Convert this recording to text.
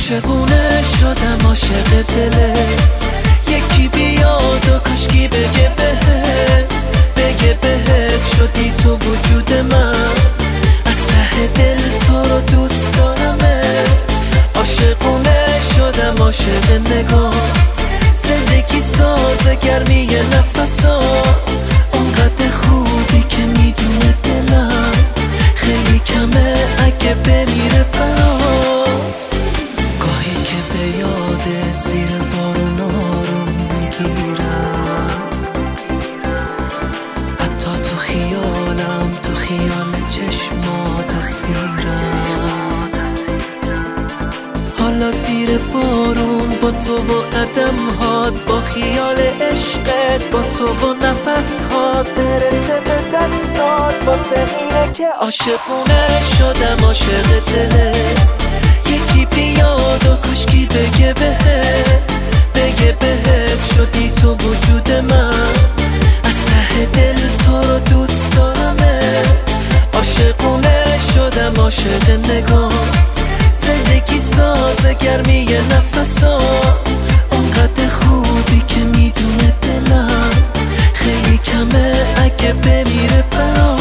عاشقونه شدم عاشق دلت، یکی بیاد و کاشکی بگه بهت شدی تو وجود من، از ته دل تو رو دوست دارمت. عاشقونه شدم عاشق نگات، زندگی ساز گرمی نفسات، اونقدر خوبی که میدونه دلم خیلی کمه اگه بمیره برات. گاهی که به یادت زیر بارون آروم میگیرم، حتی تو خیالم، تو خیال چشمات اسیرم. حالا زیر بارون با تو و قدم‌هات، با خیال عشقت، با تو و نفس‌هات، برسه به دستات. واسه اینه که عاشقونه شدم عاشق دلت، یکی بیاد و کاشکی بگه بهت شدی تو وجود من، از ته دل تو رو دوست دارمت. عاشقونه شدم عاشق نگات، زندگی ساز گرمی نفسات، اونقدر خوبی که میدونه دلم خیلی کمه اگه بمیره برات.